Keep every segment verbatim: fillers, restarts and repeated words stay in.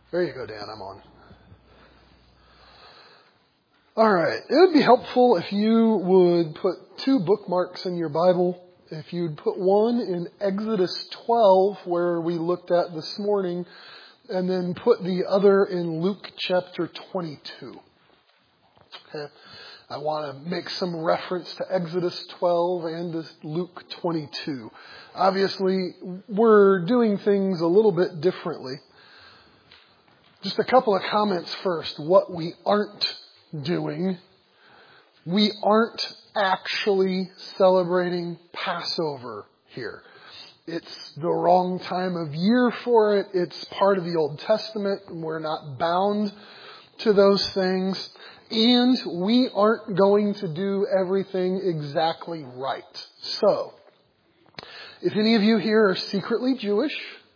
There you go, Dan. I'm on. All right. It would be helpful if you would put two bookmarks in your Bible. If you'd put one in Exodus twelve, where we looked at this morning, and then put the other in Luke chapter twenty-two. Okay. I want to make some reference to Exodus twelve and to Luke twenty-two. Obviously, we're doing things a little bit differently. Just a couple of comments first. What we aren't doing. We aren't actually celebrating Passover here. It's the wrong time of year for it. It's part of the Old Testament. We're not bound to those things. And we aren't going to do everything exactly right. So, if any of you here are secretly Jewish,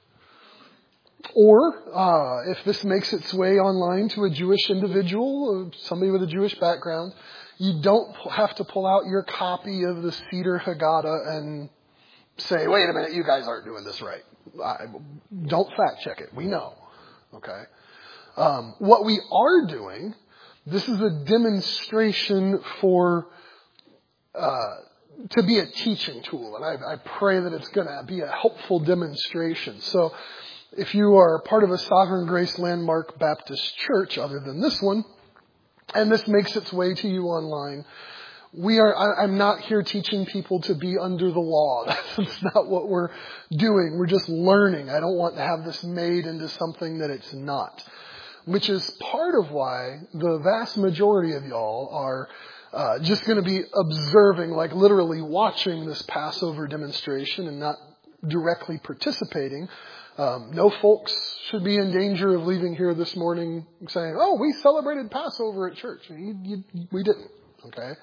or uh, if this makes its way online to a Jewish individual, somebody with a Jewish background, you don't have to pull out your copy of the Seder Haggadah and say, wait a minute, you guys aren't doing this right. I, don't fact check it. We know. Okay. Um, what we are doing, this is a demonstration for uh, to be a teaching tool. And I, I pray that it's going to be a helpful demonstration. So, if you are part of a Sovereign Grace Landmark Baptist church, other than this one, and this makes its way to you online, we are, I, I'm not here teaching people to be under the law. That's not what we're doing. We're just learning. I don't want to have this made into something that it's not. Which is part of why the vast majority of y'all are uh, just going to be observing, like literally watching this Passover demonstration and not directly participating. Um, no folks should be in danger of leaving here this morning saying, oh, we celebrated Passover at church. You, you, we didn't. Okay.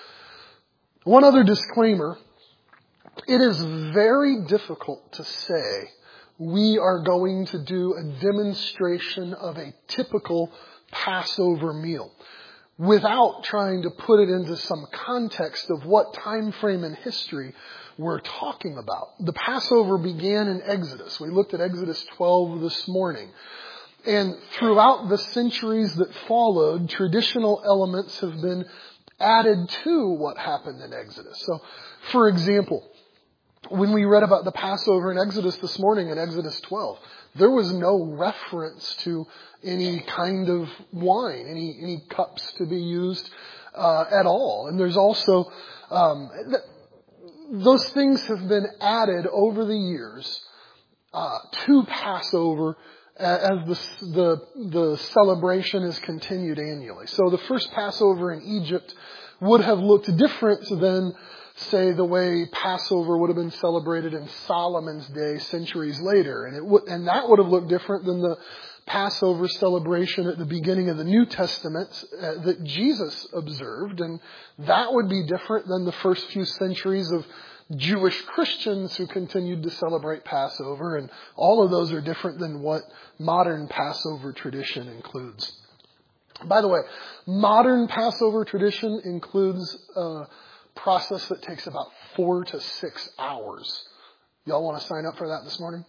One other disclaimer. It is very difficult to say we are going to do a demonstration of a typical Passover meal without trying to put it into some context of what time frame in history we're talking about. The Passover began in Exodus. We looked at Exodus twelve this morning. And throughout the centuries that followed, traditional elements have been added to what happened in Exodus. So, for example, when we read about the Passover in Exodus this morning in Exodus twelve, there was no reference to any kind of wine, any any cups to be used uh, at all. And there's also um, th- those things have been added over the years uh, to Passover as the, the the celebration is continued annually. So the first Passover in Egypt would have looked different than, say, the way Passover would have been celebrated in Solomon's day centuries later. And it would, and that would have looked different than the Passover celebration at the beginning of the New Testament uh, that Jesus observed. And that would be different than the first few centuries of Jewish Christians who continued to celebrate Passover. And all of those are different than what modern Passover tradition includes. By the way, modern Passover tradition includes a process that takes about four to six hours. Y'all want to sign up for that this morning?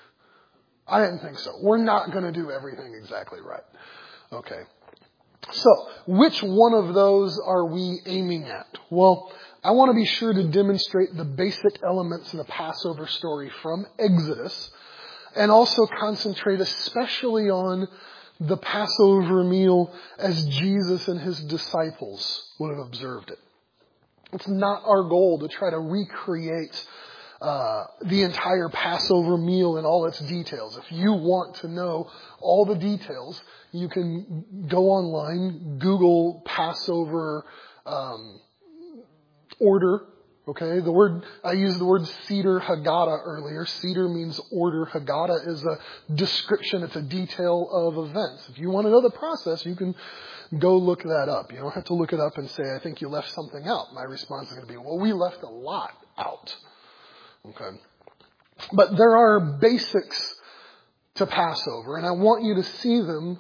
I didn't think so. We're not going to do everything exactly right. Okay. So, which one of those are we aiming at? Well, I want to be sure to demonstrate the basic elements of the Passover story from Exodus, and also concentrate especially on the Passover meal as Jesus and his disciples would have observed it. It's not our goal to try to recreate uh, the entire Passover meal in all its details. If you want to know all the details, you can go online, Google Passover um, order. Okay, the word, I used the word Seder Haggadah earlier. Seder means order. Haggadah is a description, it's a detail of events. If you want to know the process, you can go look that up. You don't have to look it up and say, I think you left something out. My response is going to be, well, we left a lot out. Okay. But there are basics to Passover, and I want you to see them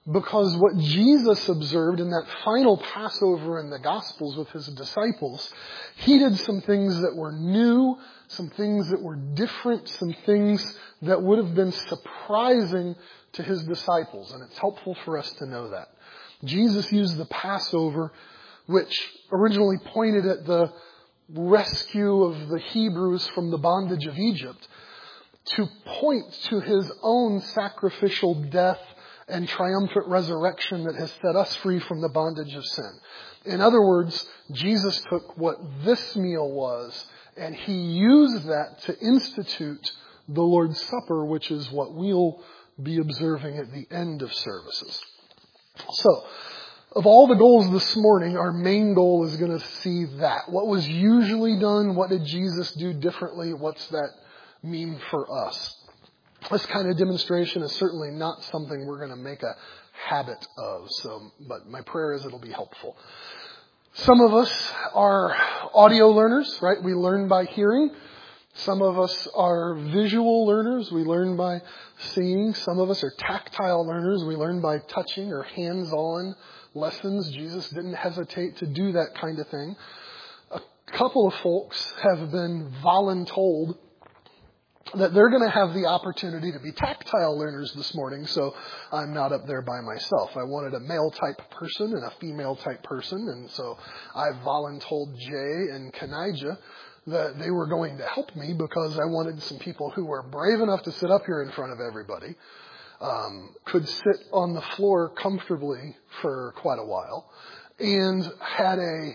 Because what Jesus observed in that final Passover in the Gospels with his disciples, he did some things that were new, some things that were different, some things that would have been surprising to his disciples. And it's helpful for us to know that. Jesus used the Passover, which originally pointed at the rescue of the Hebrews from the bondage of Egypt, to point to his own sacrificial death and triumphant resurrection that has set us free from the bondage of sin. In other words, Jesus took what this meal was and he used that to institute the Lord's Supper, which is what we'll be observing at the end of services. So, of all the goals this morning, our main goal is going to see that. What was usually done? What did Jesus do differently? What's that mean for us? This kind of demonstration is certainly not something we're going to make a habit of. So, but my prayer is it'll be helpful. Some of us are audio learners, right? We learn by hearing. Some of us are visual learners. We learn by seeing. Some of us are tactile learners. We learn by touching or hands-on lessons. Jesus didn't hesitate to do that kind of thing. A couple of folks have been voluntold that they're going to have the opportunity to be tactile learners this morning, so I'm not up there by myself. I wanted a male-type person and a female-type person, and so I voluntold Jay and Kanijah that they were going to help me because I wanted some people who were brave enough to sit up here in front of everybody, um, could sit on the floor comfortably for quite a while, and had a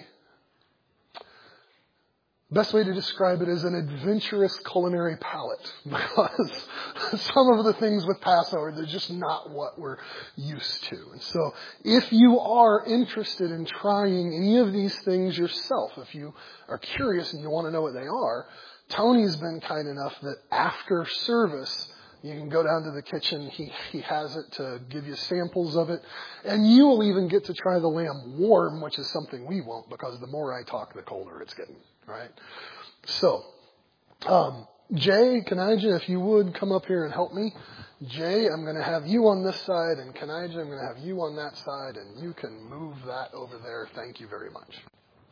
best way to describe it is an adventurous culinary palate, because some of the things with Passover, they're just not what we're used to. And so if you are interested in trying any of these things yourself, if you are curious and you want to know what they are, Tony's been kind enough that after service, you can go down to the kitchen. He he has it to give you samples of it. And you will even get to try the lamb warm, which is something we won't, because the more I talk, the colder it's getting. Right? So, um, Jay, Kanijah, if you would come up here and help me. Jay, I'm going to have you on this side, and Kanijah, I'm going to have you on that side, and you can move that over there. Thank you very much.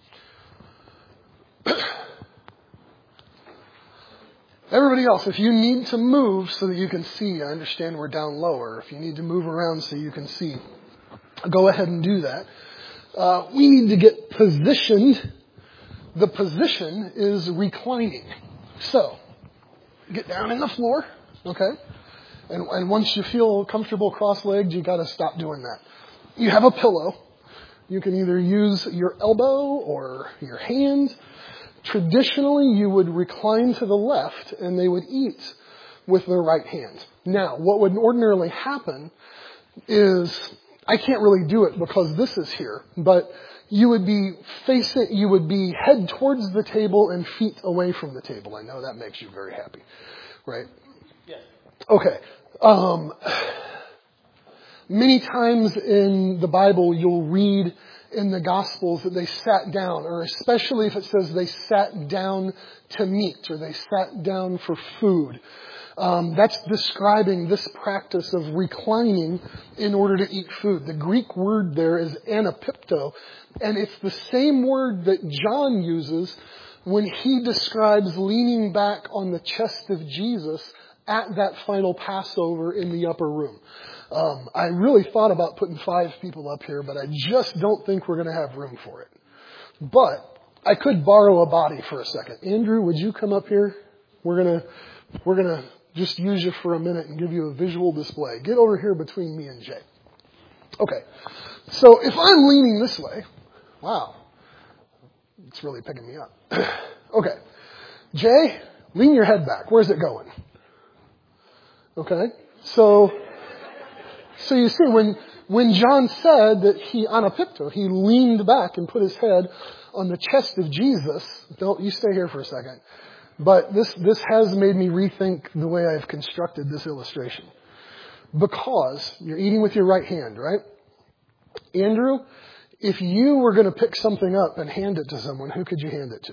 Everybody else, if you need to move so that you can see, I understand we're down lower. If you need to move around so you can see, go ahead and do that. Uh, we need to get positioned. The position is reclining. So, get down in the floor, okay? And, and once you feel comfortable cross-legged, you got to stop doing that. You have a pillow. You can either use your elbow or your hand. Traditionally, you would recline to the left and they would eat with their right hand. Now, what would ordinarily happen is, I can't really do it because this is here, but you would be facing, you would be head towards the table and feet away from the table. I know that makes you very happy, right? Yes. Okay. Um, many times in the Bible, you'll read in the Gospels that they sat down, or especially if it says they sat down to meat or they sat down for food. Um, that's describing this practice of reclining in order to eat food. The Greek word there is anapipto, and it's the same word that John uses when he describes leaning back on the chest of Jesus at that final Passover in the upper room. Um, I really thought about putting five people up here, but I just don't think we're going to have room for it. But I could borrow a body for a second. Andrew, would you come up here? We're going to, we're going to just use you for a minute and give you a visual display. Get over here between me and Jay. Okay. So if I'm leaning this way, wow, it's really picking me up. Okay. Jay, lean your head back. Where's it going? Okay. So, so you see, when, when John said that he, anapipto, he leaned back and put his head on the chest of Jesus. Don't, you stay here for a second. But this, this has made me rethink the way I've constructed this illustration. Because you're eating with your right hand, right? Andrew, if you were going to pick something up and hand it to someone, who could you hand it to?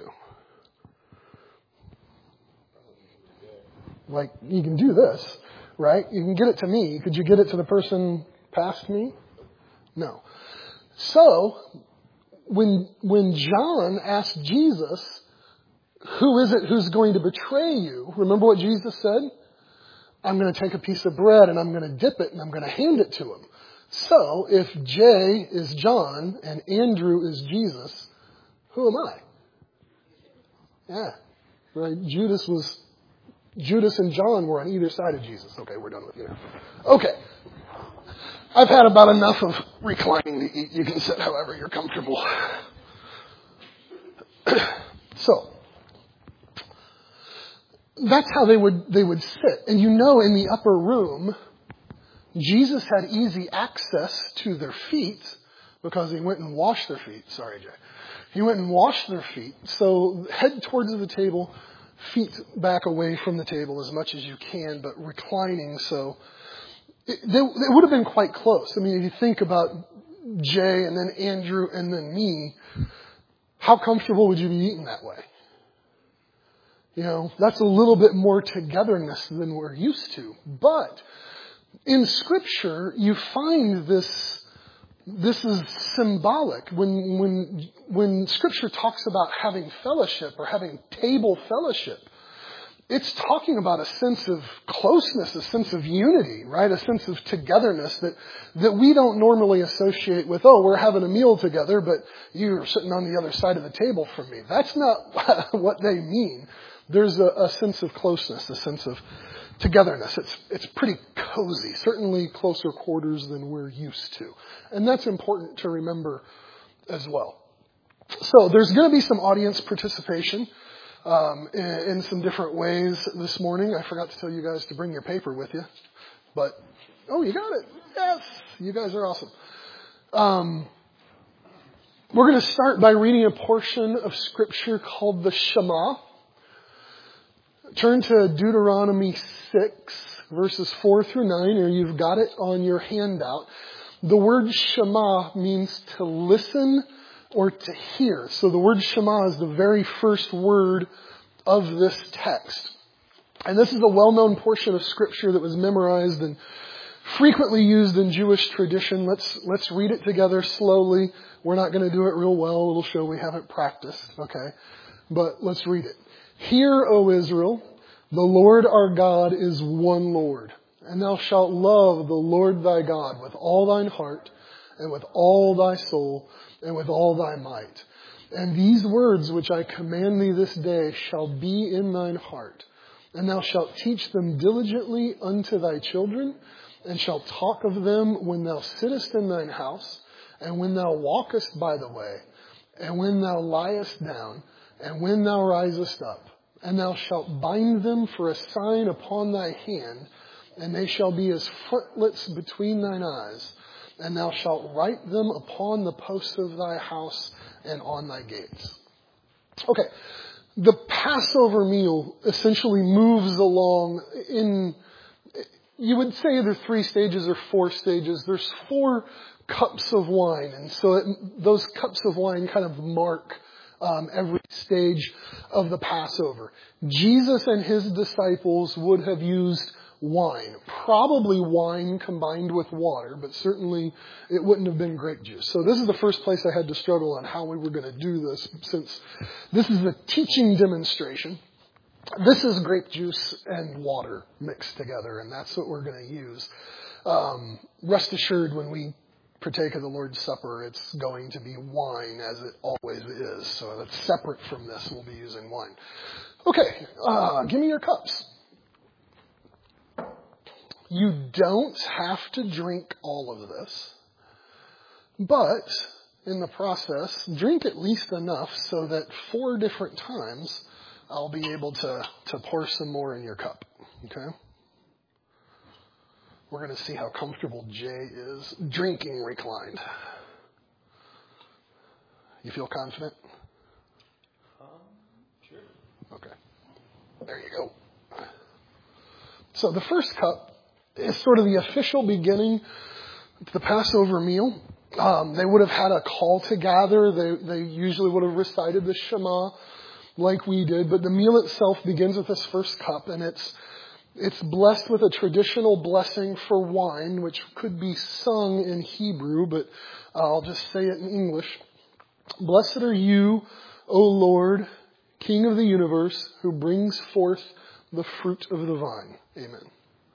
Like, you can do this, right? You can get it to me. Could you get it to the person past me? No. So, when, when John asked Jesus, who is it who's going to betray you? Remember what Jesus said? I'm going to take a piece of bread and I'm going to dip it and I'm going to hand it to him. So, if Jay is John and Andrew is Jesus, who am I? Yeah. Right? Judas was, Judas and John were on either side of Jesus. Okay, we're done with you now. Okay. I've had about enough of reclining to eat. You can sit however you're comfortable. So, that's how they would, they would sit. And you know, in the upper room, Jesus had easy access to their feet because he went and washed their feet. Sorry, Jay. He went and washed their feet. So head towards the table, feet back away from the table as much as you can, but reclining. So it, they, it would have been quite close. I mean, if you think about Jay and then Andrew and then me, how comfortable would you be eating that way? You know, that's a little bit more togetherness than we're used to. But in Scripture, you find this, this is symbolic. When, when, when Scripture talks about having fellowship or having table fellowship, it's talking about a sense of closeness, a sense of unity, right? A sense of togetherness that, that we don't normally associate with, oh, we're having a meal together, but you're sitting on the other side of the table from me. That's not what they mean. There's a, a sense of closeness, a sense of togetherness. It's, it's pretty cozy, certainly closer quarters than we're used to. And that's important to remember as well. So there's going to be some audience participation um, in, in some different ways this morning. I forgot to tell you guys to bring your paper with you. But, oh, you got it. Yes, you guys are awesome. Um, we're going to start by reading a portion of Scripture called the Shema. Turn to Deuteronomy six, verses four through nine, or you've got it on your handout. The word Shema means to listen or to hear. So the word Shema is the very first word of this text. And this is a well-known portion of Scripture that was memorized and frequently used in Jewish tradition. Let's, let's read it together slowly. We're not going to do it real well. It'll show we haven't practiced, okay? But let's read it. Hear, O Israel, the Lord our God is one Lord, and thou shalt love the Lord thy God with all thine heart, and with all thy soul, and with all thy might. And these words which I command thee this day shall be in thine heart, and thou shalt teach them diligently unto thy children, and shalt talk of them when thou sittest in thine house, and when thou walkest by the way, and when thou liest down, and when thou risest up, and thou shalt bind them for a sign upon thy hand, and they shall be as frontlets between thine eyes, and thou shalt write them upon the posts of thy house and on thy gates. Okay, the Passover meal essentially moves along in, you would say either three stages or four stages. There's four cups of wine, and so it, those cups of wine kind of mark Um, every stage of the Passover. Jesus and his disciples would have used wine, probably wine combined with water, but certainly it wouldn't have been grape juice. So this is the first place I had to struggle on how we were going to do this, since this is a teaching demonstration. This is grape juice and water mixed together, and that's what we're going to use. Um, rest assured, when we partake of the Lord's Supper, it's going to be wine, as it always is. So that's separate from this. We'll be using wine. Okay, uh, give me your cups. You don't have to drink all of this, but in the process, drink at least enough so that four different times I'll be able to, to pour some more in your cup. Okay? We're going to see how comfortable Jay is drinking reclined. You feel confident? Um, sure. Okay. There you go. So the first cup is sort of the official beginning to the Passover meal. Um, they would have had a call to gather. They, they usually would have recited the Shema like we did. But the meal itself begins with this first cup, and it's It's blessed with a traditional blessing for wine, which could be sung in Hebrew, but I'll just say it in English. Blessed are you, O Lord, King of the universe, who brings forth the fruit of the vine. Amen.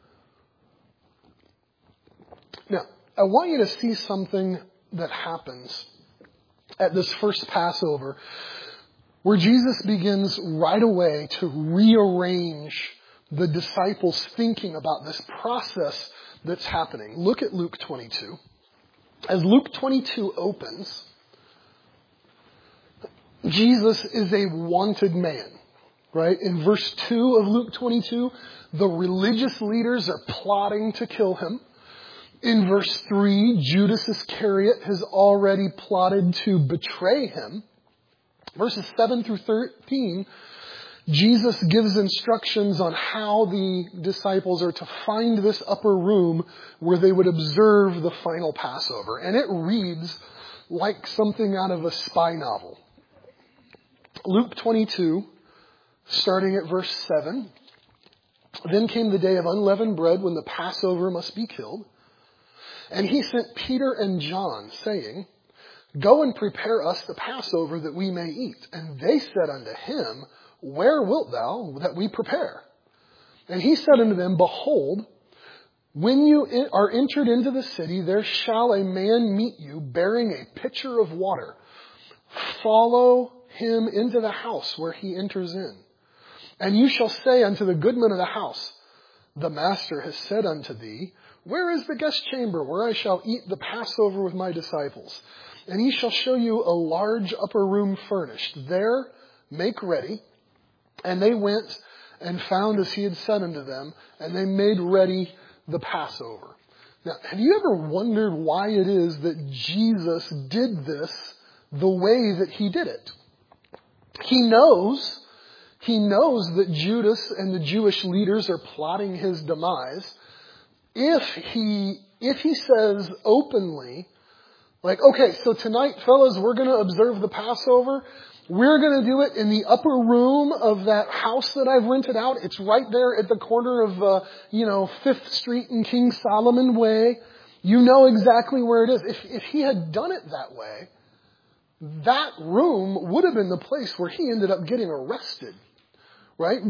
Now, I want you to see something that happens at this first Passover, where Jesus begins right away to rearrange the disciples' thinking about this process that's happening. Look at Luke twenty-two. As Luke twenty-two opens, Jesus is a wanted man, right? In verse two of Luke twenty-two, the religious leaders are plotting to kill him. In verse three, Judas Iscariot has already plotted to betray him. Verses seven through thirteen, Jesus gives instructions on how the disciples are to find this upper room where they would observe the final Passover. And it reads like something out of a spy novel. Luke twenty-two, starting at verse seven. Then came the day of unleavened bread when the Passover must be killed. And he sent Peter and John, saying, Go and prepare us the Passover that we may eat. And they said unto him, Where wilt thou that we prepare? And he said unto them, Behold, when you are entered into the city, there shall a man meet you bearing a pitcher of water. Follow him into the house where he enters in. And you shall say unto the goodman of the house, The master has said unto thee, Where is the guest chamber where I shall eat the Passover with my disciples? And he shall show you a large upper room furnished. There make ready. And they went and found as he had said unto them, and they made ready the Passover. Now, have you ever wondered why it is that Jesus did this the way that he did it? He knows, he knows that Judas and the Jewish leaders are plotting his demise. If he, if he says openly, like, okay, so tonight, fellas, we're going to observe the Passover. We're going to do it in the upper room of that house that I've rented out. It's right there at the corner of, uh, you know, Fifth Street and King Solomon Way. You know exactly where it is. If, if he had done it that way, that room would have been the place where he ended up getting arrested, right?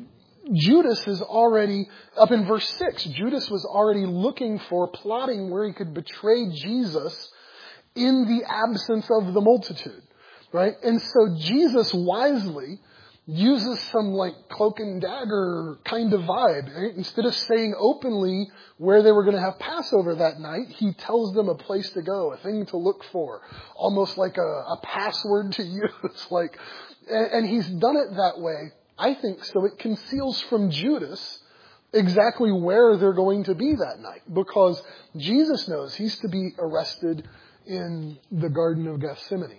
Judas is already, up in verse six, Judas was already looking for, plotting where he could betray Jesus in the absence of the multitude. Right? And so Jesus wisely uses some like cloak and dagger kind of vibe. Right? Instead of saying openly where they were going to have Passover that night, he tells them a place to go, a thing to look for, almost like a, a password to use. like, and, and he's done it that way, I think, so it conceals from Judas exactly where they're going to be that night, because Jesus knows he's to be arrested in the Garden of Gethsemane.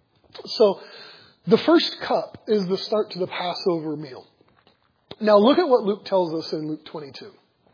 So the first cup is the start to the Passover meal. Now look at what Luke tells us in Luke twenty-two,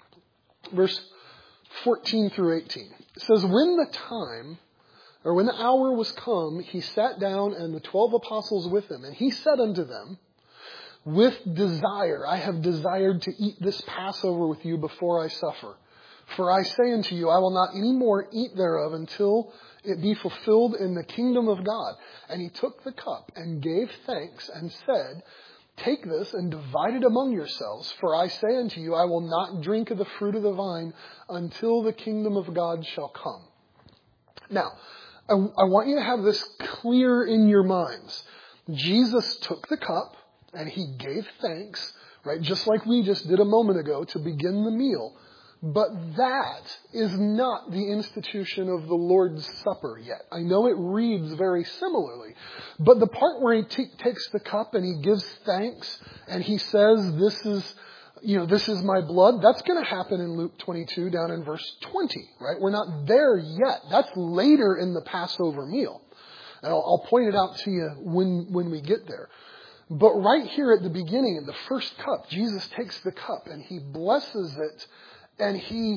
verse fourteen through eighteen. It says, when the time, or when the hour was come, he sat down and the twelve apostles with him. And he said unto them, with desire I have desired to eat this Passover with you before I suffer. For I say unto you, I will not any more eat thereof until it be fulfilled in the kingdom of God. And he took the cup and gave thanks and said, Take this and divide it among yourselves. For I say unto you, I will not drink of the fruit of the vine until the kingdom of God shall come. Now, I, I want you to have this clear in your minds. Jesus took the cup and he gave thanks, right? Just like we just did a moment ago to begin the meal. But that is not the institution of the Lord's Supper yet. I know it reads very similarly. But the part where he t- takes the cup and he gives thanks and he says, this is, you know, this is my blood, that's going to happen in Luke twenty-two down in verse twenty, right? We're not there yet. That's later in the Passover meal. And I'll, I'll point it out to you when, when we get there. But right here at the beginning, in the first cup, Jesus takes the cup and he blesses it. And he,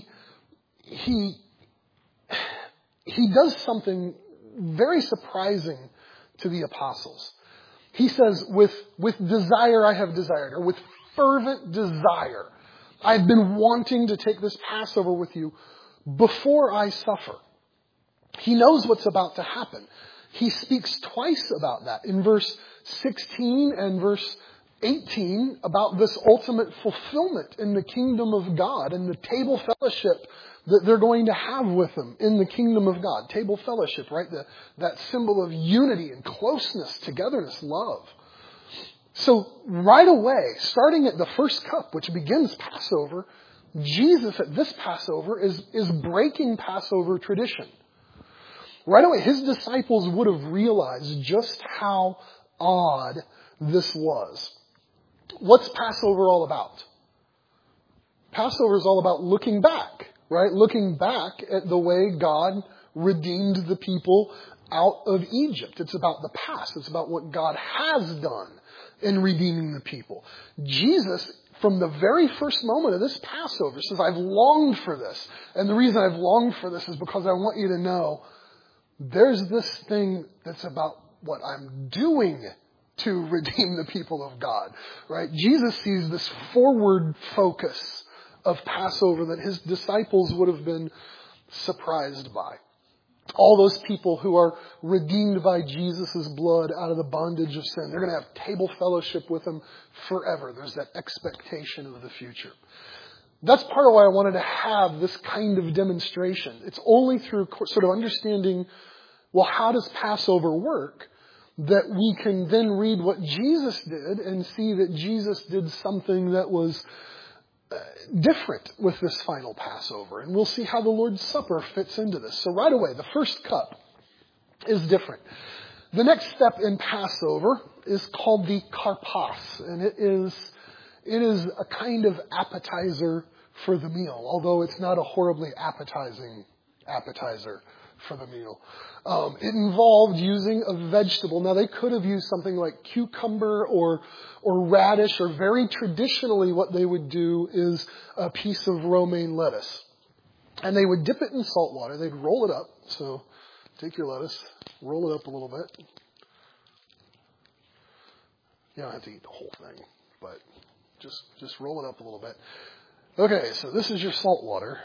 he, he does something very surprising to the apostles. He says, with, with desire I have desired, or with fervent desire I've been wanting to take this Passover with you before I suffer. He knows what's about to happen. He speaks twice about that. In verse sixteen and verse eighteen, about this ultimate fulfillment in the kingdom of God and the table fellowship that they're going to have with him in the kingdom of God. Table fellowship, right? The, that symbol of unity and closeness, togetherness, love. So right away, starting at the first cup, which begins Passover, Jesus at this Passover is, is breaking Passover tradition. Right away, his disciples would have realized just how odd this was. What's Passover all about? Passover is all about looking back, right? Looking back at the way God redeemed the people out of Egypt. It's about the past. It's about what God has done in redeeming the people. Jesus, from the very first moment of this Passover, says, I've longed for this. And the reason I've longed for this is because I want you to know there's this thing that's about what I'm doing to redeem the people of God, right? Jesus sees this forward focus of Passover that his disciples would have been surprised by. All those people who are redeemed by Jesus' blood out of the bondage of sin, they're going to have table fellowship with him forever. There's that expectation of the future. That's part of why I wanted to have this kind of demonstration. It's only through sort of understanding, well, how does Passover work, that we can then read what Jesus did and see that Jesus did something that was uh, different with this final Passover. And we'll see how the Lord's Supper fits into this. So right away, the first cup is different. The next step in Passover is called the karpas, and it is it is a kind of appetizer for the meal, although it's not a horribly appetizing appetizer for the meal. Um, it involved using a vegetable. Now, they could have used something like cucumber or or radish, or very traditionally what they would do is a piece of romaine lettuce. And they would dip it in salt water. They'd roll it up. So take your lettuce, roll it up a little bit. You don't have to eat the whole thing, but just, just roll it up a little bit. Okay, so this is your salt water.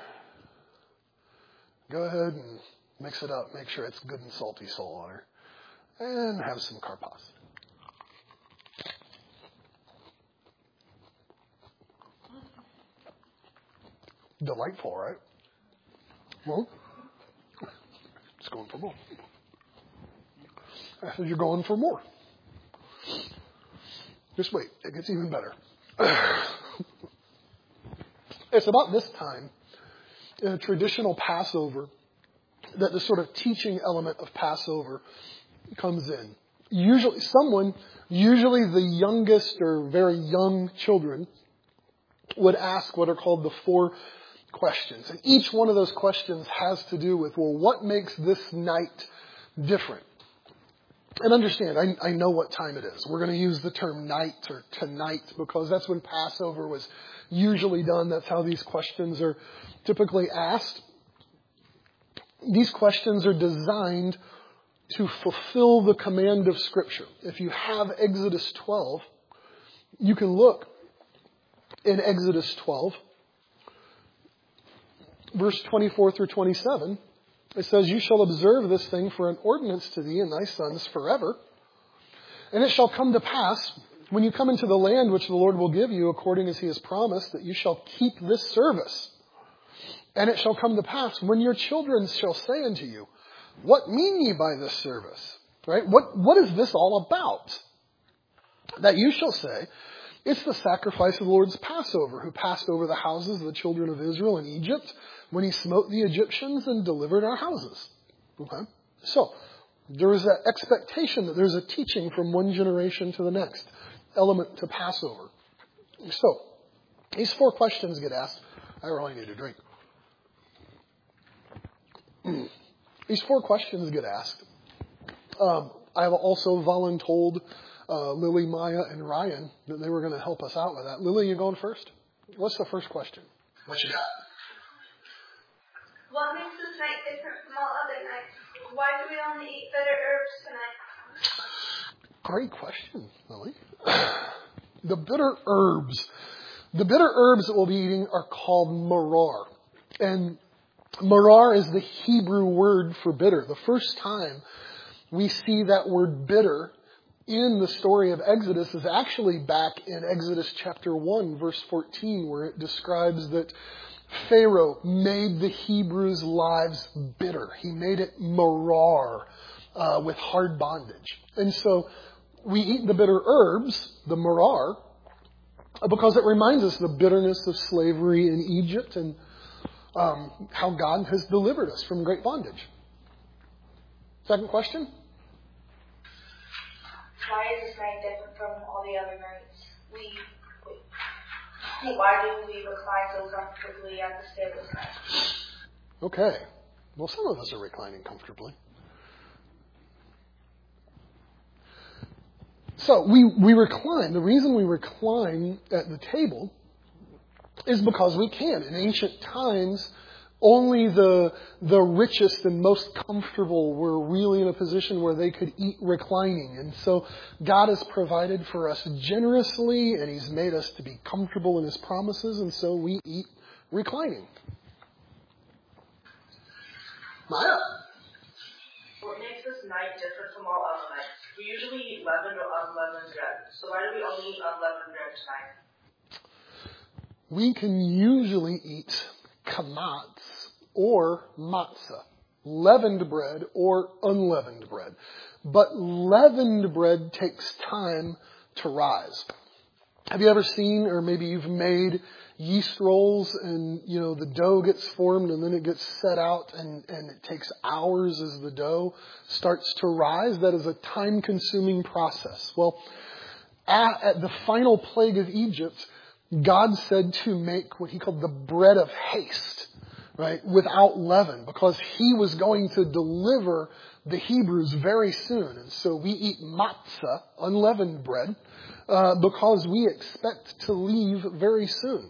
Go ahead and mix it up. Make sure it's good and salty salt water. And have some karpas. Delightful, right? Well, it's going for more. I said you're going for more. Just wait. It gets even better. It's about this time in a traditional Passover that the sort of teaching element of Passover comes in. Usually, someone, usually the youngest or very young children, would ask what are called the four questions. And each one of those questions has to do with, well, what makes this night different? And understand, I, I know what time it is. We're going to use the term night or tonight because that's when Passover was usually done. That's how these questions are typically asked. These questions are designed to fulfill the command of Scripture. If you have Exodus twelve, you can look in Exodus twelve, verse twenty-four through twenty-seven. It says, you shall observe this thing for an ordinance to thee and thy sons forever. And it shall come to pass, when you come into the land which the Lord will give you, according as he has promised, that you shall keep this service. And it shall come to pass, when your children shall say unto you, what mean ye by this service? Right? What, what is this all about? That you shall say, it's the sacrifice of the Lord's Passover, who passed over the houses of the children of Israel in Egypt, when he smote the Egyptians and delivered our houses. Okay? So, there is that expectation that there's a teaching from one generation to the next, element to Passover. So, these four questions get asked. I really need a drink. These four questions get asked. Um, I have also voluntold uh, Lily, Maya, and Ryan that they were going to help us out with that. Lily, you going first? What's the first question? What you got? What makes this night different from all other nights? Why do we only eat bitter herbs tonight? Great question, Lily. The bitter herbs. The bitter herbs that we'll be eating are called marar. And marar is the Hebrew word for bitter. The first time we see that word bitter in the story of Exodus is actually back in Exodus chapter one, verse fourteen, where it describes that Pharaoh made the Hebrews' lives bitter. He made it marar, uh, with hard bondage. And so we eat the bitter herbs, the marar, because it reminds us of the bitterness of slavery in Egypt and um, how God has delivered us from great bondage. Second question? Why is this night different from all the other nights? We, we why do we recline so comfortably at this table tonight? Okay. Well, some of us are reclining comfortably. So we, we recline. The reason we recline at the table is because we can. In ancient times, only the the richest and most comfortable were really in a position where they could eat reclining. And so God has provided for us generously, and He's made us to be comfortable in His promises, and so we eat reclining. Maya? What makes this night different from all other nights? We usually eat leavened or unleavened bread. So why do we only eat unleavened bread tonight? We can usually eat kamatz or matzah, leavened bread or unleavened bread. But leavened bread takes time to rise. Have you ever seen, or maybe you've made yeast rolls and, you know, the dough gets formed and then it gets set out and, and it takes hours as the dough starts to rise? That is a time-consuming process. Well, at, at the final plague of Egypt, God said to make what He called the bread of haste, right, without leaven, because He was going to deliver the Hebrews very soon. And so we eat matzah, unleavened bread, uh, because we expect to leave very soon.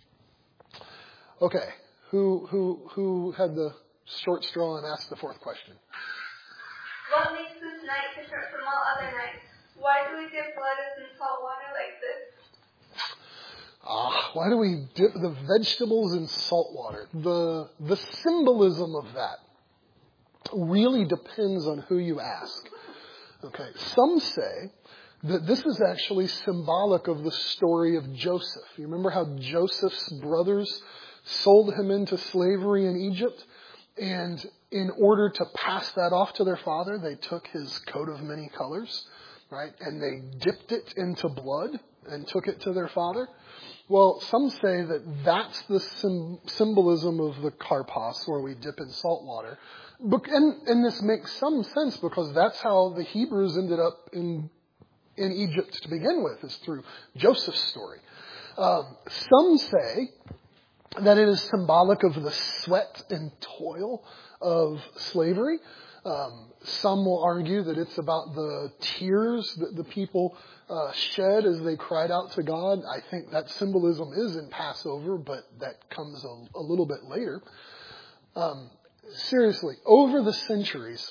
Okay, who who who had the short straw and asked the fourth question? What makes this night different from all other nights? Why do we dip lettuce in salt water like this? Ah, why do we dip the vegetables in salt water? The the symbolism of that really depends on who you ask. Okay, some say that this is actually symbolic of the story of Joseph. You remember how Joseph's brothers sold him into slavery in Egypt? And in order to pass that off to their father, they took his coat of many colors, right? And they dipped it into blood and took it to their father. Well, some say that that's the sim- symbolism of the karpas, where we dip in salt water. And, and this makes some sense because that's how the Hebrews ended up in in Egypt to begin with, is through Joseph's story. Um, some say that it is symbolic of the sweat and toil of slavery. Um, some will argue that it's about the tears that the people uh, shed as they cried out to God. I think that symbolism is in Passover, but that comes a, a little bit later. Um, seriously, over the centuries,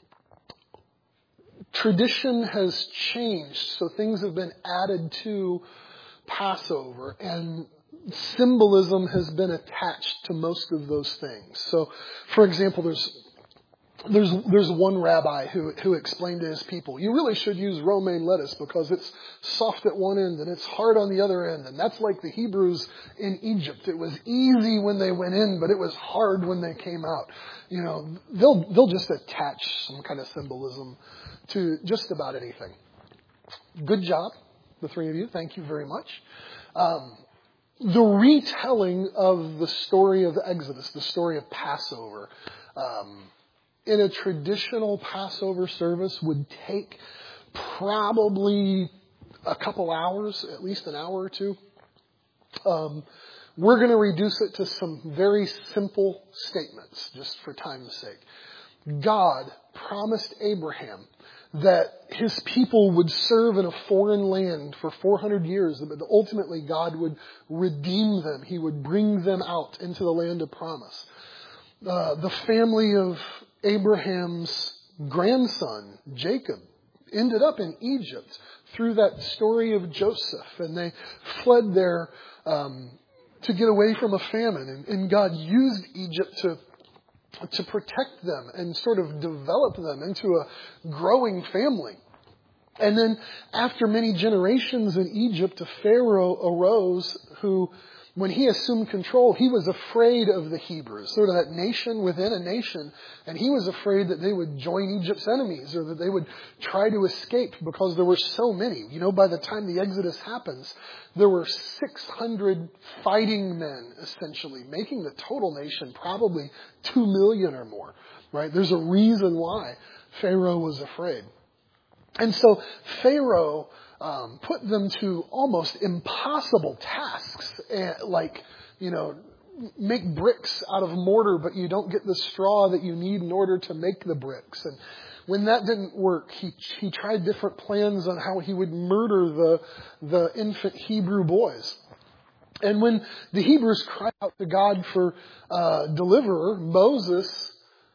tradition has changed, so things have been added to Passover, and symbolism has been attached to most of those things. So, for example, there's there's there's one rabbi who who explained to his people, you really should use romaine lettuce because it's soft at one end and it's hard on the other end, and that's like the Hebrews in Egypt. It was easy when they went in, but it was hard when they came out. You know, they'll they'll just attach some kind of symbolism to just about anything. Good job, the three of you. Thank you very much. Um, the retelling of the story of Exodus, the story of Passover, um, in a traditional Passover service would take probably a couple hours, at least an hour or two. Um, we're going to reduce it to some very simple statements, just for time's sake. God promised Abraham that his people would serve in a foreign land for four hundred years, but ultimately God would redeem them. He would bring them out into the land of promise. Uh, the family of Abraham's grandson, Jacob, ended up in Egypt through that story of Joseph. And they fled there um, to get away from a famine. And, and God used Egypt to to protect them and sort of develop them into a growing family. And then after many generations in Egypt, a Pharaoh arose who, when he assumed control, he was afraid of the Hebrews, sort of that nation within a nation. And he was afraid that they would join Egypt's enemies or that they would try to escape because there were so many. You know, by the time the Exodus happens, there were six hundred fighting men, essentially, making the total nation probably two million or more, right? There's a reason why Pharaoh was afraid. And so Pharaoh um, put them to almost impossible tasks, like, you know, make bricks out of mortar, but you don't get the straw that you need in order to make the bricks. And when that didn't work, he he tried different plans on how he would murder the the infant Hebrew boys. And when the Hebrews cried out to God for uh, deliverer, Moses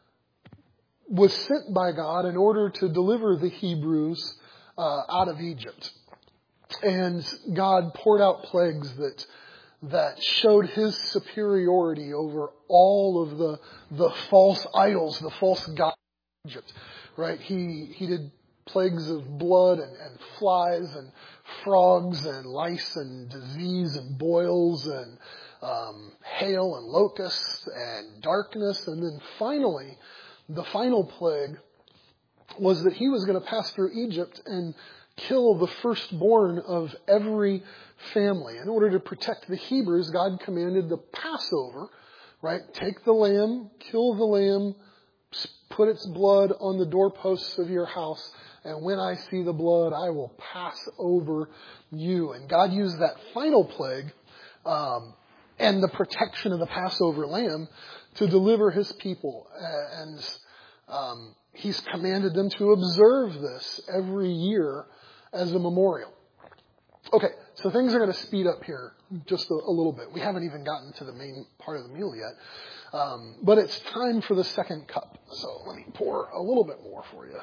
was sent by God in order to deliver the Hebrews uh, out of Egypt. And God poured out plagues that that showed his superiority over all of the the false idols, the false gods of Egypt. Right? He he did plagues of blood and, and flies and frogs and lice and disease and boils and um, hail and locusts and darkness. And then finally, the final plague was that he was going to pass through Egypt and kill the firstborn of every family. In order to protect the Hebrews, God commanded the Passover, right? Take the lamb, kill the lamb, put its blood on the doorposts of your house, and when I see the blood, I will pass over you. And God used that final plague um, and the protection of the Passover lamb to deliver his people. And um, he's commanded them to observe this every year as a memorial. Okay, so things are going to speed up here just a, a little bit. We haven't even gotten to the main part of the meal yet. Um, but it's time for the second cup. So let me pour a little bit more for you.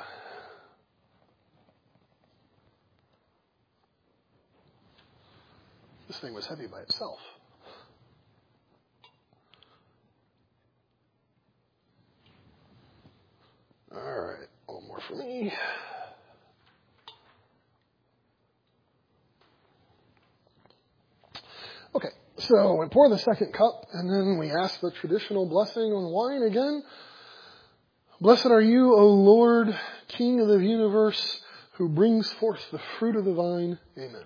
This thing was heavy by itself. All right, a little more for me. Okay, so we pour the second cup, and then we ask the traditional blessing on wine again. Blessed are you, O Lord, King of the universe, who brings forth the fruit of the vine. Amen.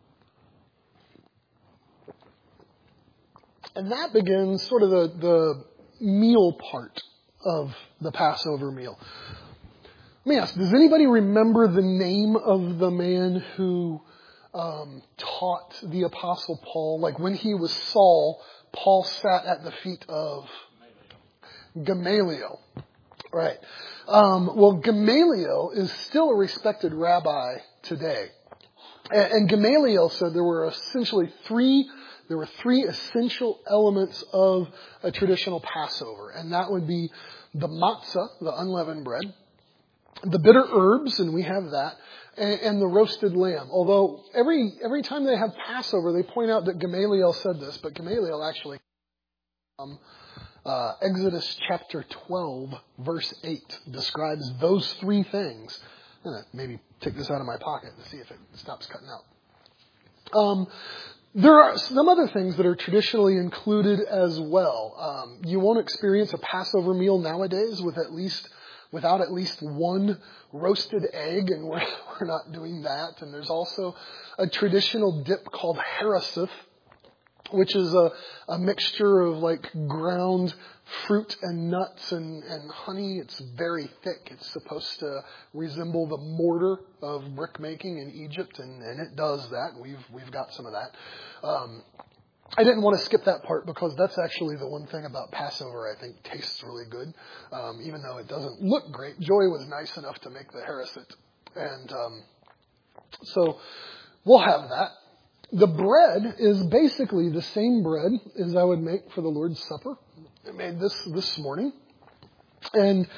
And that begins sort of the, the meal part of the Passover meal. Let me ask, does anybody remember the name of the man who um, taught the Apostle Paul? Like when he was Saul, Paul sat at the feet of Gamaliel. Right. Um, well, Gamaliel is still a respected rabbi today. And, and Gamaliel said there were essentially three There were three essential elements of a traditional Passover, and that would be the matzah, the unleavened bread, the bitter herbs, and we have that, and, and the roasted lamb. Although every every time they have Passover, they point out that Gamaliel said this, but Gamaliel actually, um, uh, Exodus chapter twelve, verse eight, describes those three things. I'm gonna maybe take this out of my pocket to see if it stops cutting out. Um, There are some other things that are traditionally included as well. Um, you won't experience a Passover meal nowadays with at least, without at least one roasted egg, and we're, we're not doing that. And there's also a traditional dip called harasif, which is a, a mixture of like ground fruit and nuts and, and honey. It's very thick. It's supposed to resemble the mortar of brick making in Egypt, and, and it does that. We've we've got some of that. Um, I didn't want to skip that part because that's actually the one thing about Passover I think tastes really good, um, even though it doesn't look great. Joy was nice enough to make the harasif, and um, so we'll have that. The bread is basically the same bread as I would make for the Lord's Supper. I made this this morning. And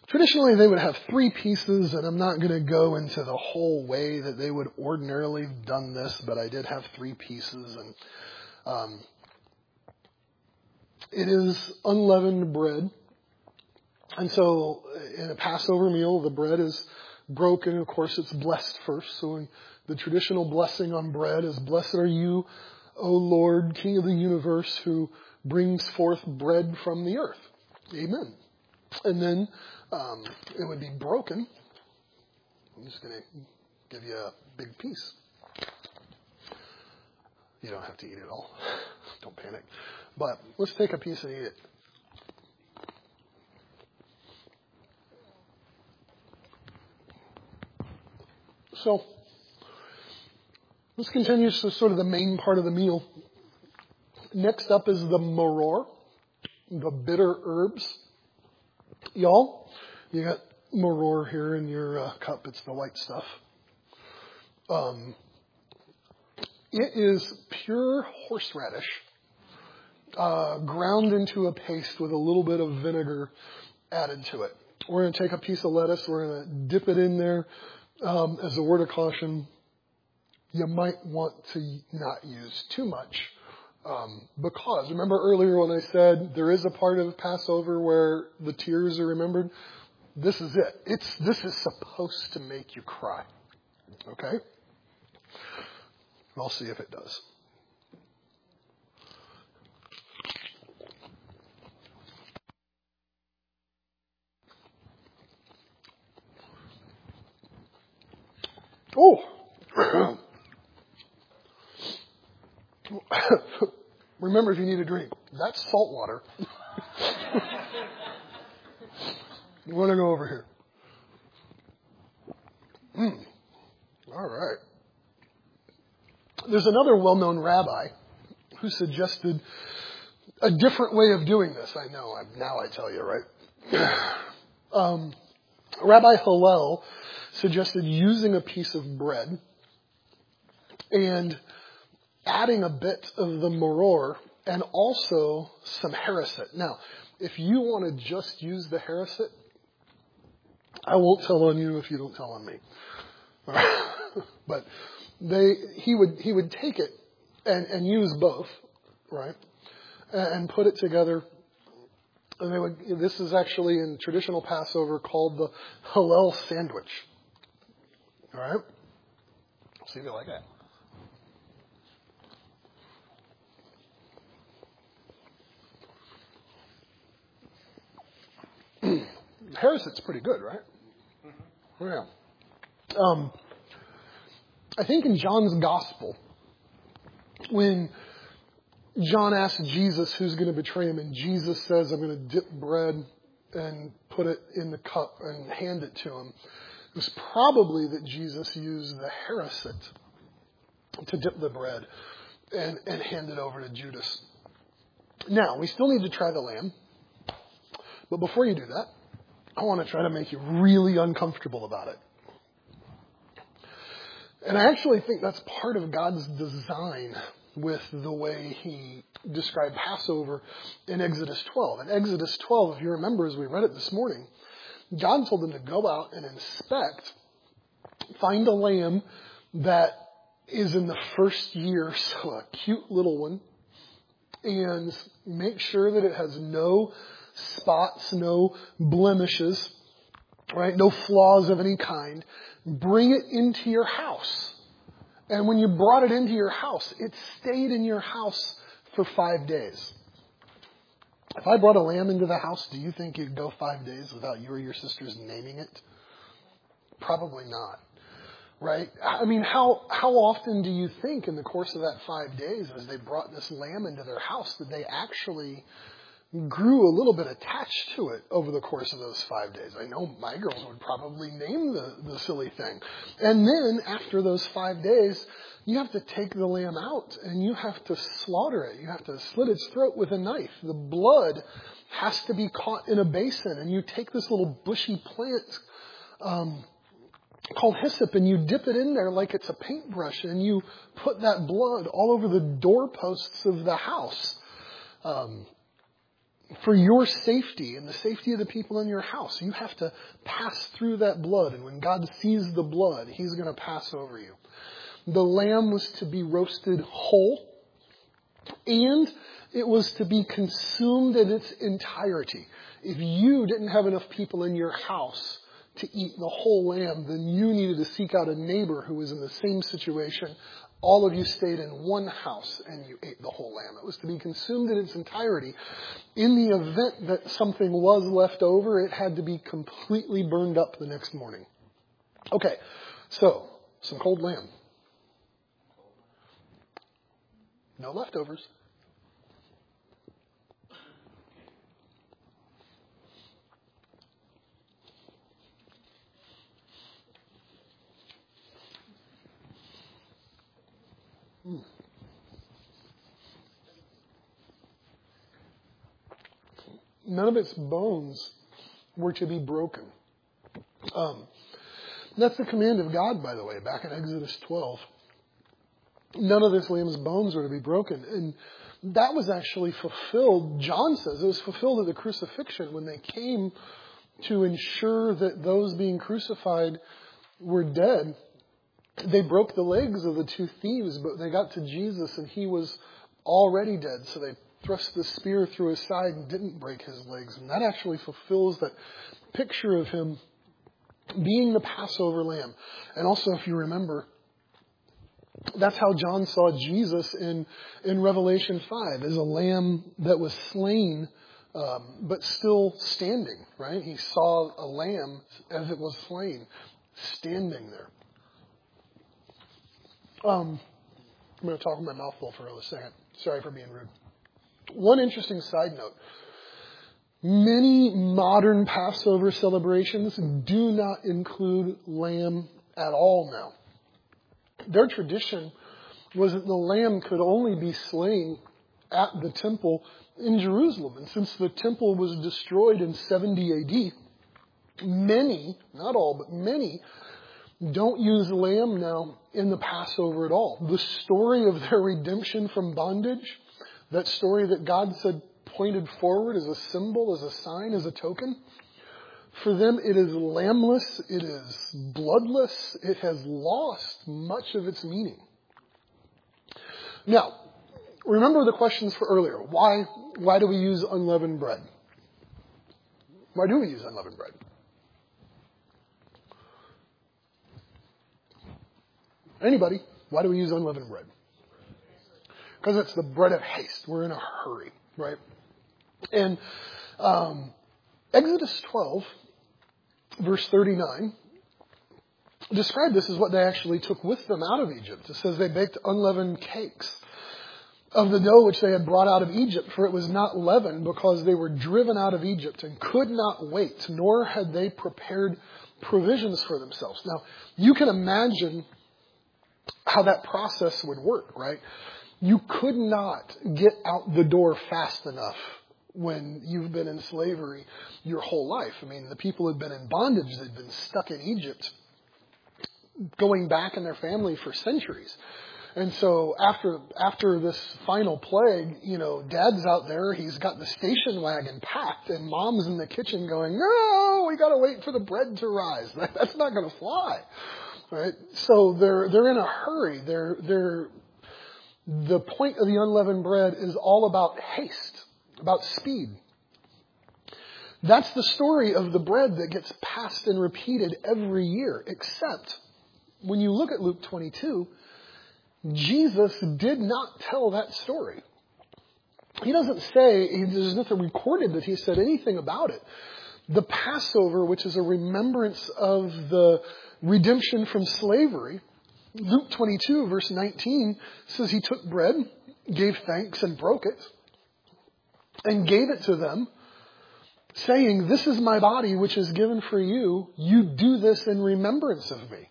Traditionally, they would have three pieces, and I'm not going to go into the whole way that they would ordinarily have done this, but I did have three pieces, and um, it is unleavened bread. And so in a Passover meal, the bread is broken. Of course, it's blessed first. So in the traditional blessing on bread is, "Blessed are you, O Lord, King of the universe, who brings forth bread from the earth." Amen. And then um, it would be broken. I'm just going to give you a big piece. You don't have to eat it all. Don't panic. But let's take a piece and eat it. So, this continues to sort of the main part of the meal. Next up is the maror, the bitter herbs. Y'all, you got maror here in your uh, cup. It's the white stuff. Um, it is pure horseradish, uh, ground into a paste with a little bit of vinegar added to it. We're going to take a piece of lettuce. We're going to dip it in there. Um, as a word of caution, you might want to not use too much. Um, because, remember earlier when I said there is a part of Passover where the tears are remembered? This is it. It's, this is supposed to make you cry. Okay? I'll see if it does. Oh! Remember, if you need a drink, that's salt water. You want to go over here? Mm. All right. There's another well-known rabbi who suggested a different way of doing this. I know. Now I tell you, right? um, Rabbi Hillel suggested using a piece of bread and adding a bit of the maror and also some harisset. Now, if you want to just use the harisset, I won't tell on you if you don't tell on me. But they, he would, he would take it and, and use both, right? And, and put it together. And they would, this is actually in traditional Passover called the Hillel sandwich. All right? See if you like that. Harisset's pretty good, right? Mm-hmm. Yeah. Um, I think in John's Gospel, when John asks Jesus who's going to betray him, and Jesus says, "I'm going to dip bread and put it in the cup and hand it to him," it was probably that Jesus used the harisset to dip the bread and, and hand it over to Judas. Now, we still need to try the lamb. But before you do that, I want to try to make you really uncomfortable about it. And I actually think that's part of God's design with the way he described Passover in Exodus twelve. In Exodus twelve, if you remember as we read it this morning, God told them to go out and inspect, find a lamb that is in the first year, so a cute little one, and make sure that it has no spots, no blemishes, right? No flaws of any kind. Bring it into your house. And when you brought it into your house, it stayed in your house for five days. If I brought a lamb into the house, do you think you'd go five days without you or your sisters naming it? Probably not. Right? I mean, how, how often do you think in the course of that five days as they brought this lamb into their house that they actually grew a little bit attached to it over the course of those five days? I know my girls would probably name the, the silly thing. And then after those five days, you have to take the lamb out and you have to slaughter it. You have to slit its throat with a knife. The blood has to be caught in a basin, and you take this little bushy plant um, called hyssop and you dip it in there like it's a paintbrush, and you put that blood all over the doorposts of the house. Um, for your safety and the safety of the people in your house. You have to pass through that blood. And when God sees the blood, he's going to pass over you. The lamb was to be roasted whole, and it was to be consumed in its entirety. If you didn't have enough people in your house to eat the whole lamb, then you needed to seek out a neighbor who was in the same situation. All of you stayed in one house and you ate the whole lamb. It was to be consumed in its entirety. In the event that something was left over, it had to be completely burned up the next morning. Okay, so some cold lamb. No leftovers. Hmm. None of its bones were to be broken. Um, that's the command of God, by the way, back in Exodus twelve. None of this lamb's bones were to be broken. And that was actually fulfilled, John says, it was fulfilled at the crucifixion when they came to ensure that those being crucified were dead. They broke the legs of the two thieves, but they got to Jesus and he was already dead. So they thrust the spear through his side and didn't break his legs. And that actually fulfills that picture of him being the Passover lamb. And also, if you remember, that's how John saw Jesus in, in Revelation five, as a lamb that was slain, um, but still standing, right? He saw a lamb as it was slain, standing there. Um, I'm going to talk with my mouth full for a second. Sorry for being rude. One interesting side note. Many modern Passover celebrations do not include lamb at all now. Their tradition was that the lamb could only be slain at the temple in Jerusalem. And since the temple was destroyed in seventy A D, many, not all, but many, don't use lamb now in the Passover at all. The story of their redemption from bondage, that story that God said pointed forward as a symbol, as a sign, as a token, for them it is lambless, it is bloodless, it has lost much of its meaning. Now, remember the questions for earlier. Why, why do we use unleavened bread? Why do we use unleavened bread? Anybody? Why do we use unleavened bread? Because it's the bread of haste. We're in a hurry, right? And um, Exodus twelve, verse thirty-nine, described this as what they actually took with them out of Egypt. It says they baked unleavened cakes of the dough which they had brought out of Egypt, for it was not leavened, because they were driven out of Egypt and could not wait, nor had they prepared provisions for themselves. Now, you can imagine how that process would work, right? You could not get out the door fast enough when you've been in slavery your whole life. I mean, the people had been in bondage. They'd been stuck in Egypt, going back in their family for centuries. And so after after this final plague, you know, Dad's out there. He's got the station wagon packed, and Mom's in the kitchen going, no, we got to wait for the bread to rise. That's not going to fly. Right? So they're they're in a hurry. They're they're the point of the unleavened bread is all about haste, about speed. That's the story of the bread that gets passed and repeated every year, except when you look at Luke twenty-two, Jesus did not tell that story. He doesn't say, there's nothing recorded that he said anything about it. The Passover, which is a remembrance of the redemption from slavery, Luke twenty-two, verse nineteen, says he took bread, gave thanks, and broke it, and gave it to them, saying, this is my body, which is given for you. You do this in remembrance of me.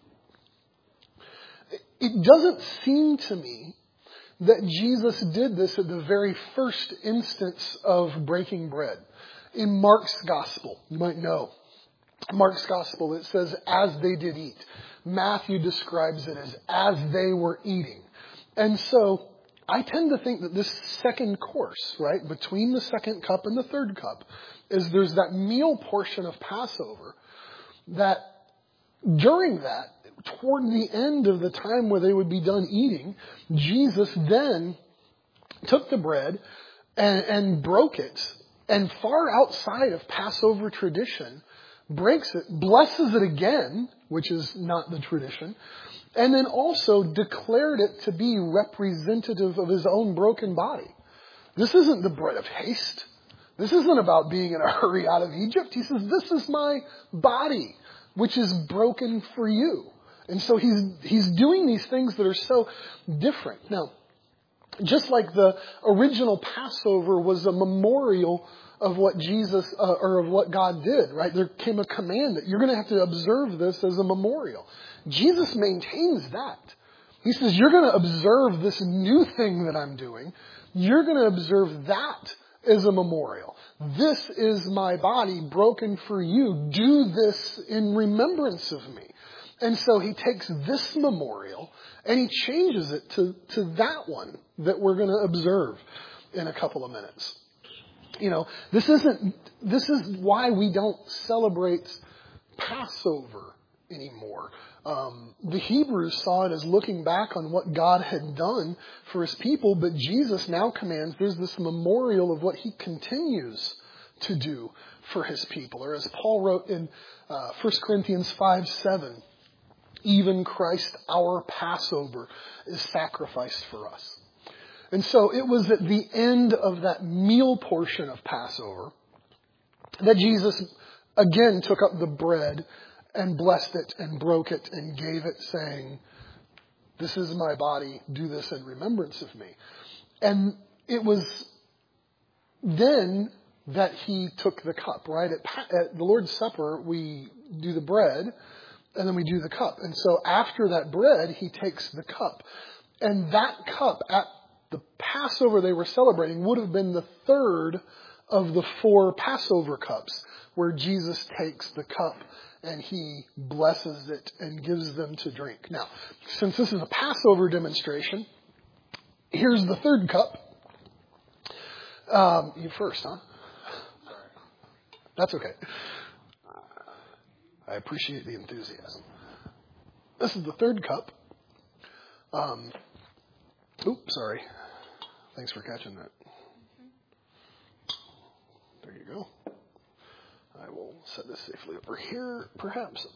It doesn't seem to me that Jesus did this at the very first instance of breaking bread. In Mark's gospel, you might know, Mark's gospel, it says, as they did eat. Matthew describes it as, as they were eating. And so, I tend to think that this second course, right, between the second cup and the third cup, is there's that meal portion of Passover that during that, toward the end of the time where they would be done eating, Jesus then took the bread and, and broke it, and far outside of Passover tradition, breaks it, blesses it again, which is not the tradition, and then also declared it to be representative of his own broken body. This isn't the bread of haste. This isn't about being in a hurry out of Egypt. He says, this is my body, which is broken for you. And so he's he's doing these things that are so different. Now, just like the original Passover was a memorial of what Jesus, uh, or of what God did, right? There came a command that you're going to have to observe this as a memorial. Jesus maintains that. He says, you're going to observe this new thing that I'm doing. You're going to observe that as a memorial. This is my body broken for you. Do this in remembrance of me. And so he takes this memorial and he changes it to, to that one that we're going to observe in a couple of minutes. You know, this isn't, this is why we don't celebrate Passover anymore. Um, the Hebrews saw it as looking back on what God had done for his people, but Jesus now commands there's this memorial of what he continues to do for his people. Or as Paul wrote in uh, First Corinthians five seven, even Christ, our Passover, is sacrificed for us. And so it was at the end of that meal portion of Passover that Jesus again took up the bread and blessed it and broke it and gave it, saying, this is my body, do this in remembrance of me. And it was then that he took the cup, right? At, at the Lord's Supper, we do the bread and then we do the cup. And so after that bread, he takes the cup. And that cup at the Passover they were celebrating would have been the third of the four Passover cups, where Jesus takes the cup and he blesses it and gives them to drink. Now, since this is a Passover demonstration, here's the third cup. Um, you first, huh? That's okay. I appreciate the enthusiasm. This is the third cup. Um, oops, sorry. Thanks for catching that. There you go. I will set this safely over here, perhaps.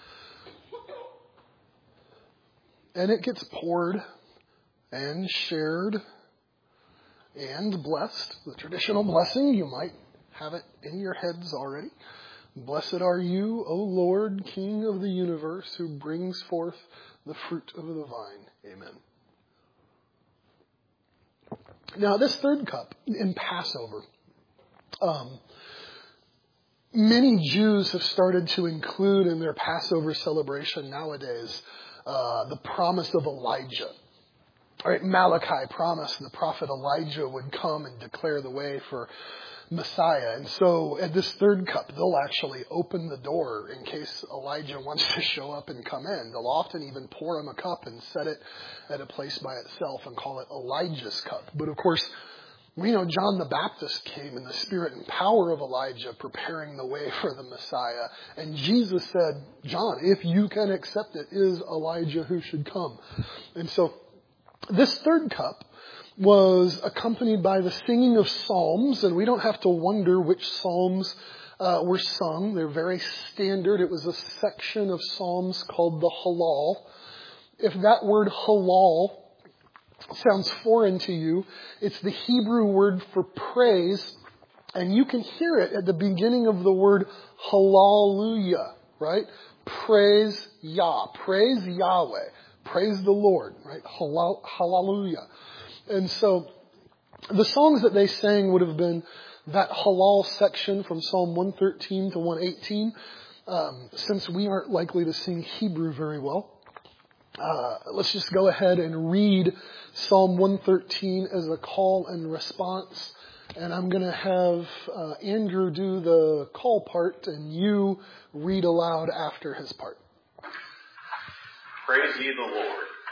And it gets poured and shared and blessed. The traditional blessing, you might have it in your heads already. Blessed are you, O Lord, King of the universe, who brings forth the fruit of the vine. Amen. Now, this third cup in Passover, um, many Jews have started to include in their Passover celebration nowadays uh, the promise of Elijah. All right, Malachi promised the prophet Elijah would come and declare the way for Messiah. And so at this third cup, they'll actually open the door in case Elijah wants to show up and come in. They'll often even pour him a cup and set it at a place by itself and call it Elijah's cup. But of course, we know John the Baptist came in the spirit and power of Elijah, preparing the way for the Messiah. And Jesus said, John, if you can accept it, is Elijah who should come. And so this third cup was accompanied by the singing of psalms, and we don't have to wonder which psalms uh, were sung. They're very standard. It was a section of psalms called the Halal. If that word halal sounds foreign to you, it's the Hebrew word for praise, and you can hear it at the beginning of the word hallelujah, right? Praise Yah, praise Yahweh, praise the Lord, right? Halal, hallelujah. And so the songs that they sang would have been that halal section from Psalm one thirteen to one eighteen. Um, since we aren't likely to sing Hebrew very well, uh, let's just go ahead and read Psalm one thirteen as a call and response. And I'm going to have uh, Andrew do the call part and you read aloud after his part. Praise ye the Lord.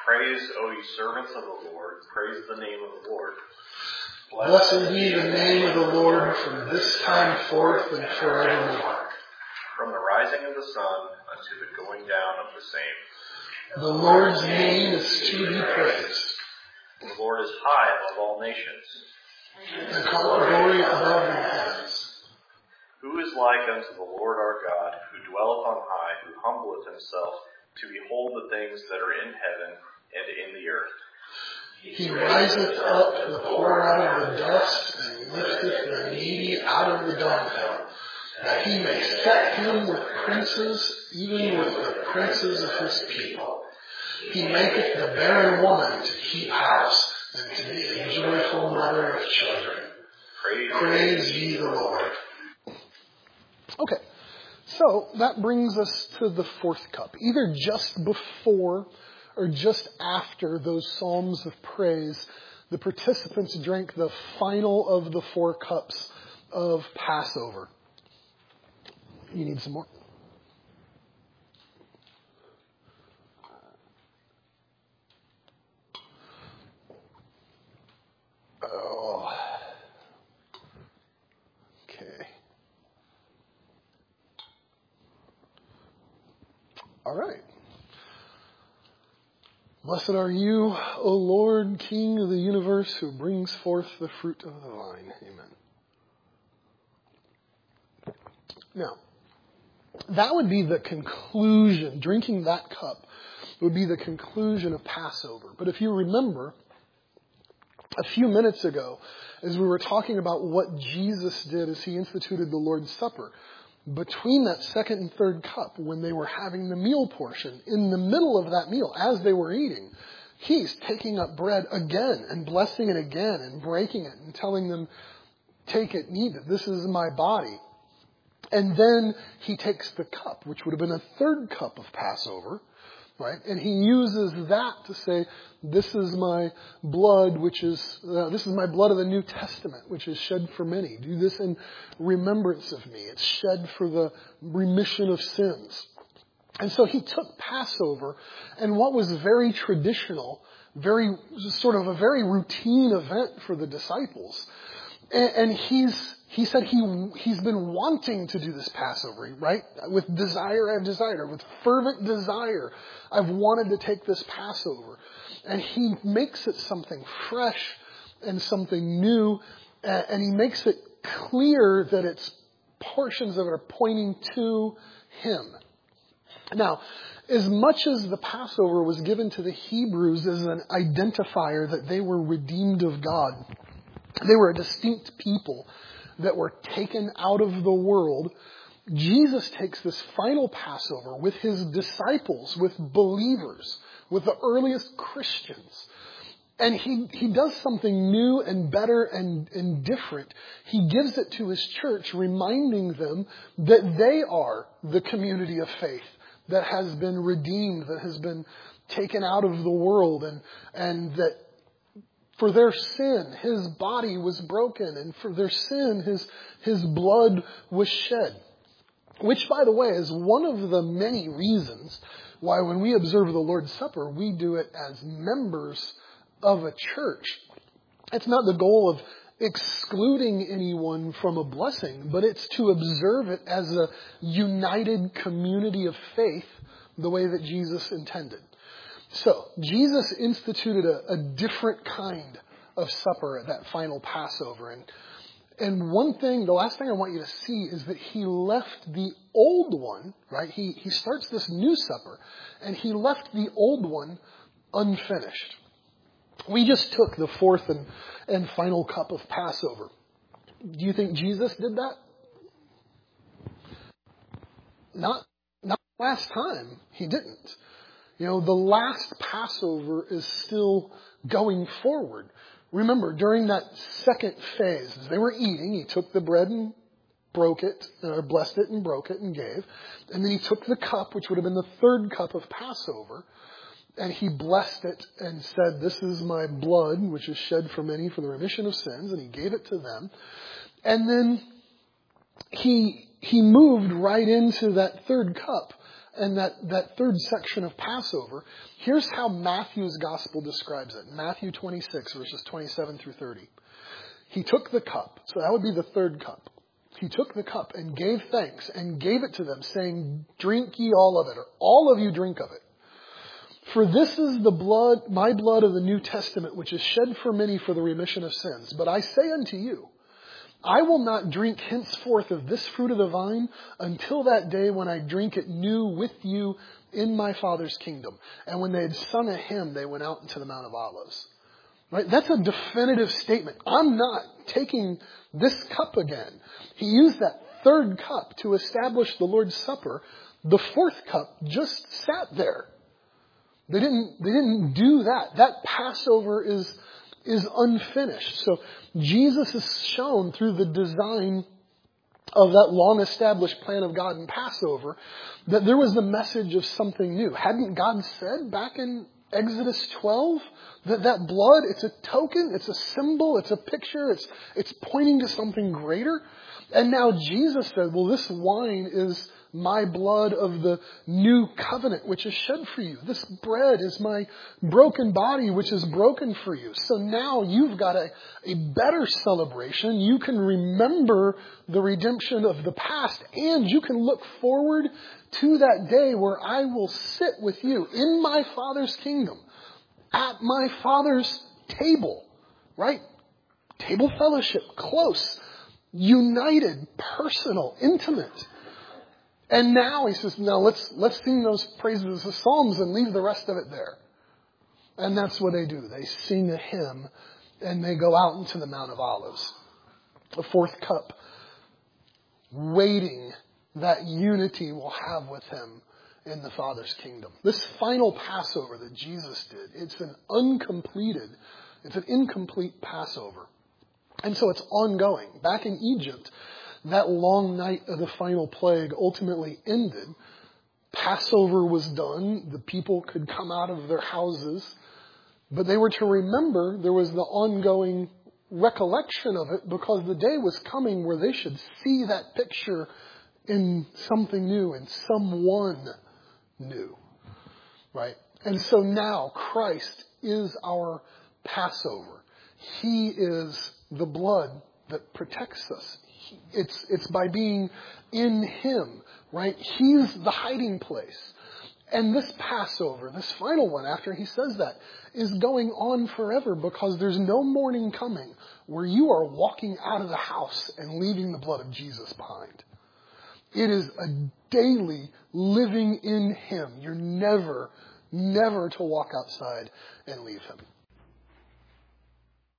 Praise, O ye servants of the Lord. Praise the name of the Lord. Blessed be the name of the Lord from this time forth and forevermore. From the rising of the sun unto the going down of the same. The Lord's name is to be praised. The Lord is high above all nations. And glory above the heavens. Who is like unto the Lord our God, who dwelleth on high, who humbleth himself to behold the things that are in heaven and in the earth? He riseth up the poor out of the dust, and lifteth the needy out of the dunghill, that he may set him with princes, even with the princes of his people. He maketh the barren woman to keep house, and to be a joyful mother of children. Praise, Praise ye the Lord. Okay, so that brings us to the fourth cup. Either just before or just after those psalms of praise, the participants drank the final of the four cups of Passover. You need some more? Oh. Okay. All right. Blessed are you, O Lord, King of the universe, who brings forth the fruit of the vine. Amen. Now, that would be the conclusion. Drinking that cup would be the conclusion of Passover. But if you remember, a few minutes ago, as we were talking about what Jesus did as he instituted the Lord's Supper, between that second and third cup, when they were having the meal portion, in the middle of that meal, as they were eating, he's taking up bread again and blessing it again and breaking it and telling them, take it, eat it. This is my body. And then he takes the cup, which would have been a third cup of Passover, right? And he uses that to say, this is my blood, which is, uh, this is my blood of the New Testament, which is shed for many. Do this in remembrance of me. It's shed for the remission of sins. And so he took Passover, and what was very traditional, very, sort of a very routine event for the disciples. And, and he's, he said he, he's been wanting to do this Passover, right? With desire, I've desired, with fervent desire, I've wanted to take this Passover. And he makes it something fresh and something new, and he makes it clear that it's portions of it are pointing to him. Now, as much as the Passover was given to the Hebrews as an identifier that they were redeemed of God, they were a distinct people that were taken out of the world, Jesus takes this final Passover with his disciples, with believers, with the earliest Christians. And he, he does something new and better and, and different. He gives it to his church, reminding them that they are the community of faith that has been redeemed, that has been taken out of the world, and, and that for their sin, his body was broken, and for their sin, his, his blood was shed. Which, by the way, is one of the many reasons why when we observe the Lord's Supper, we do it as members of a church. It's not the goal of excluding anyone from a blessing, but it's to observe it as a united community of faith the way that Jesus intended. So, Jesus instituted a, a different kind of supper at that final Passover. And And one thing, the last thing I want you to see is that he left the old one, right? He, he starts this new supper, and he left the old one unfinished. We just took the fourth and, and final cup of Passover. Do you think Jesus did that? Not, not last time. He didn't. You know, the last Passover is still going forward. Remember, during that second phase, as they were eating, he took the bread and broke it, or blessed it and broke it and gave. And then he took the cup, which would have been the third cup of Passover, and he blessed it and said, this is my blood, which is shed for many for the remission of sins, and he gave it to them. And then he, he moved right into that third cup and that, that third section of Passover, here's how Matthew's gospel describes it. Matthew twenty-six, verses twenty-seven through thirty. He took the cup, so that would be the third cup. He took the cup and gave thanks and gave it to them, saying, drink ye all of it, or all of you drink of it. For this is the blood, my blood of the New Testament, which is shed for many for the remission of sins. But I say unto you, I will not drink henceforth of this fruit of the vine until that day when I drink it new with you in my Father's kingdom. And when they had sung a hymn, they went out into the Mount of Olives. Right? That's a definitive statement. I'm not taking this cup again. He used that third cup to establish the Lord's Supper. The fourth cup just sat there. They didn't, they didn't do that. That Passover is, is unfinished. So Jesus is shown through the design of that long-established plan of God in Passover that there was the message of something new. Hadn't God said back in Exodus twelve that that blood, it's a token, it's a symbol, it's a picture, it's, it's pointing to something greater? And now Jesus said, well, this wine is my blood of the new covenant, which is shed for you. This bread is my broken body, which is broken for you. So now you've got a, a better celebration. You can remember the redemption of the past, and you can look forward to that day where I will sit with you in my Father's kingdom, at my Father's table, right? Table fellowship, close, united, personal, intimate. And now he says, now let's let's sing those praises of Psalms and leave the rest of it there. And that's what they do. They sing a hymn and they go out into the Mount of Olives. The fourth cup, waiting that unity we'll have with him in the Father's kingdom. This final Passover that Jesus did, it's an uncompleted, it's an incomplete Passover. And so it's ongoing. Back in Egypt, that long night of the final plague ultimately ended. Passover was done. The people could come out of their houses. But they were to remember there was the ongoing recollection of it because the day was coming where they should see that picture in something new, in someone new. Right? And so now Christ is our Passover. He is the blood that protects us. It's, it's by being in him, right? He's the hiding place. And this Passover, this final one after he says that, is going on forever because there's no morning coming where you are walking out of the house and leaving the blood of Jesus behind. It is a daily living in him. You're never, never to walk outside and leave him.